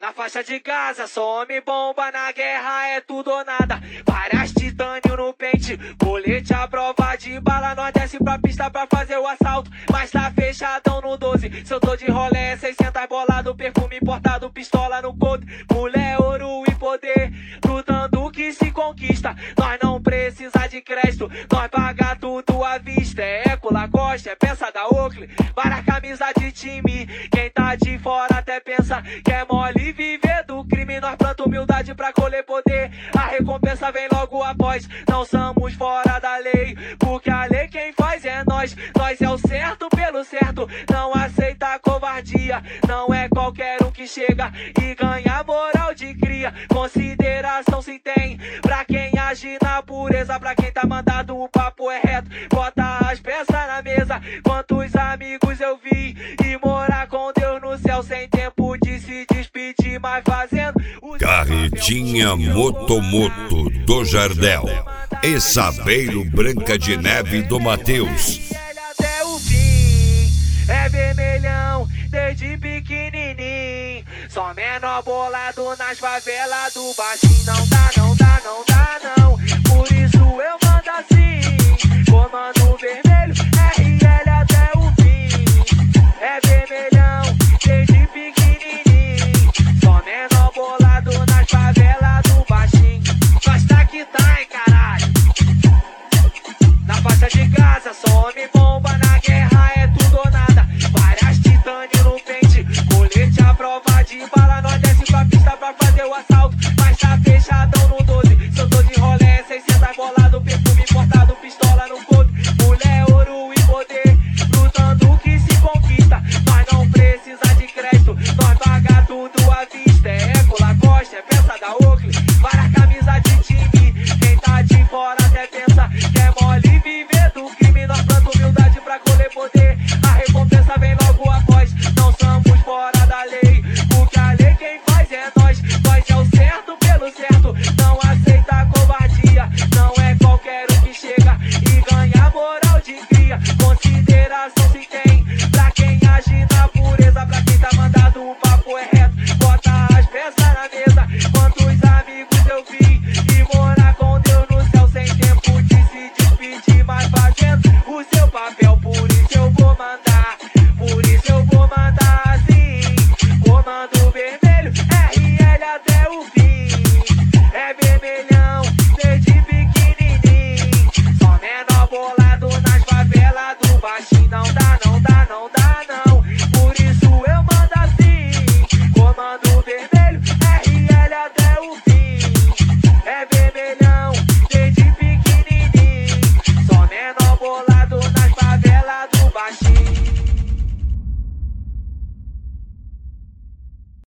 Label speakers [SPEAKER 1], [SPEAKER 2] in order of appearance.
[SPEAKER 1] Na faixa de Gaza, só homem bomba, na guerra é tudo ou nada. Várias titânio no pente, colete à prova de bala. Nós desce pra pista pra fazer o assalto, mas tá fechadão no 12. Se eu tô de rolé, 600 bolado, perfume importado, pistola no couro. Mulher, ouro e poder, lutando que se conquista. Nós não precisa de crédito, nós paga tudo à vista. É Eco, Lacoste, é peça da Oakley, várias camisas de time. Quem tá de fora até pensa que é mole viver do crime. Nós planta humildade pra colher poder, a recompensa vem logo após. Não somos fora da lei, porque a lei quem faz é nós. Nós é o certo pelo certo, não aceita covardia. Não é qualquer um que chega e ganha moral de cria. Consideração se tem pra quem age na pureza, pra quem tá mandado o papo é reto. Bota as peças na mesa, quantos amigos eu vi e morar com Deus no céu sem tempo de se despedir, mas fazendo o
[SPEAKER 2] Carretinha Motomoto do Jardel e Sabeiro Branca de Neve do Mateus.
[SPEAKER 1] Até o fim, é vermelhão desde pequenininho. Só menor bolado nas favelas do baixinho. Não dá, não dá, não dá não. Por isso eu mando assim, comando vermelho, RL até o fim. É vermelhão desde pequenininho. Só menor bolado nas favelas do baixinho. Nós tá que tá, hein, caralho. Na faixa de Gaza, só homem bomba, na guerra é tudo ou nada. Várias titânio no pente, colete à prova de bala. Nós desce pra pista pra fazer o assalto, mas tá fechadão no 12. Se eu tô de rolé, 600 bolado, perfume importado, pistola no couro. Mulher, ouro e poder, lutando que se conquista. Nós não precisa de crédito, nós paga tudo à vista. É Eco, Lacoste, é peça da Oakley, várias camisas de time. Quem tá de fora até pensa que é mole viver do crime. Nós planta humildade pra colher poder, a recompensa vem logo após. Não somos fora da lei, porque a lei quem faz é nós. Nós é o certo pelo certo, não aceita covardia. Não é qualquer um que chega e ganha moral de cria. Consideração se tem pra quem age na pureza, pra quem tá mandado o papo é reto. Bota as peças na mesa, quantos amigos eu vi e morar com Deus no céu sem tempo de se despedir, mas fazendo o seu papel. Por isso eu vou mandar, por isso eu vou mandar assim, comando vermelho, RL até o fim. É vermelhão desde pequenininho, só menor bolado nas favelas do baixinho. Não dá